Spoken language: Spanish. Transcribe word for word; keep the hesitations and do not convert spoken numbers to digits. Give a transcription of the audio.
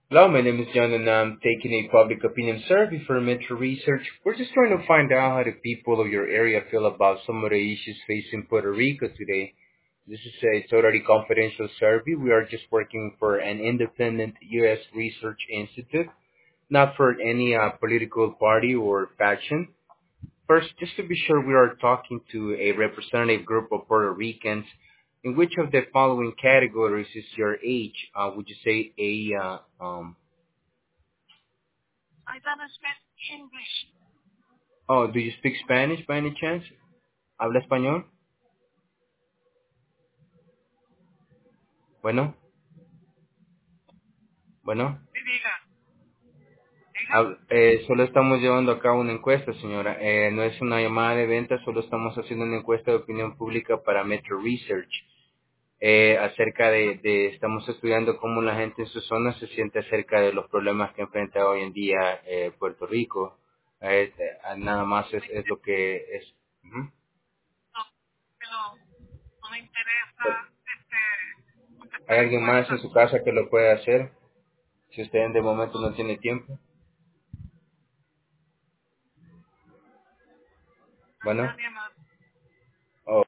Hello, my name is John, and I'm taking a public opinion survey for Metro Research. We're just trying to find out how the people of your area feel about some of the issues facing Puerto Rico today. This is a totally confidential survey. We are just working for an independent U S research institute, not for any uh, political party or faction. First, just to be sure, we are talking to a representative group of Puerto Ricans. In which of the following categories is your age? Uh, would you say a uh, um, I don't speak English. Oh, do you speak Spanish by any chance? ¿Habla español? Bueno, bueno. Sí, diga, diga. Hab- eh, solo estamos llevando a cabo una encuesta, señora. Eh, no es una llamada de venta, solo estamos haciendo una encuesta de opinión pública para Metro Research. Eh, acerca de, de, estamos estudiando cómo la gente en su zona se siente acerca de los problemas que enfrenta hoy en día eh, Puerto Rico. Eh, eh, nada más es, es lo que es. Ujú. No, pero no me interesa este, ¿Hay contestar alguien más en encuestas. su casa que lo pueda hacer? Si usted de momento no tiene tiempo. Hay Bueno. nadie más.